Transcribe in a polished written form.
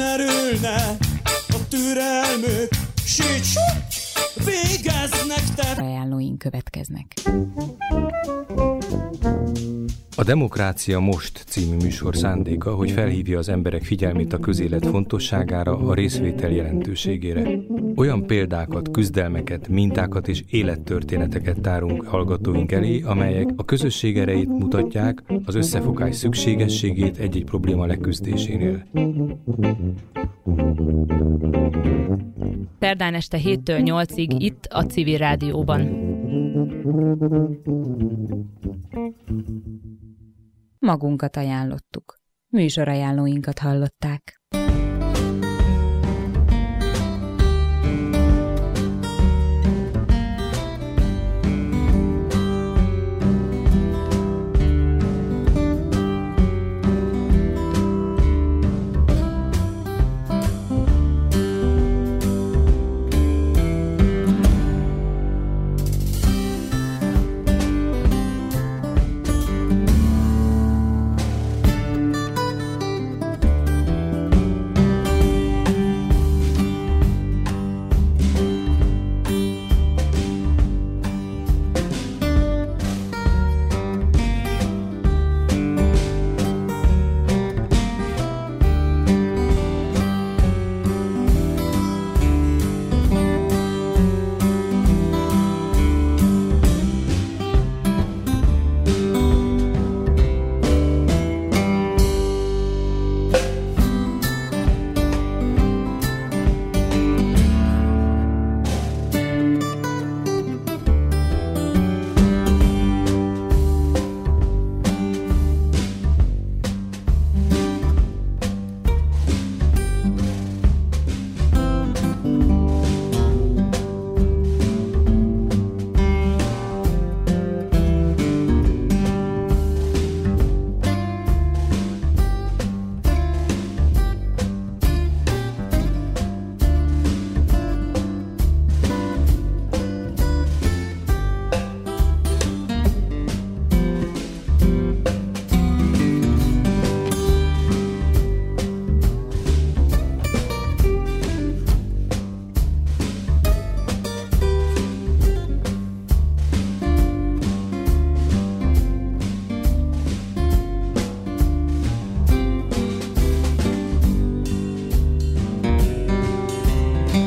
kimerülne a türelmük, süt, végeznek te. Ajánlóink következnek. A Demokrácia Most című műsor szándéka, hogy felhívja az emberek figyelmét a közélet fontosságára, a részvétel jelentőségére. Olyan példákat, küzdelmeket, mintákat és élettörténeteket tárunk hallgatóink elé, amelyek a közösség erejét mutatják, az összefogás szükségességét egy-egy probléma leküzdésénél. Szerdán este 7-től 8-ig itt a Civil Rádióban. Magunkat ajánlottuk. Műsorajánlóinkat hallották.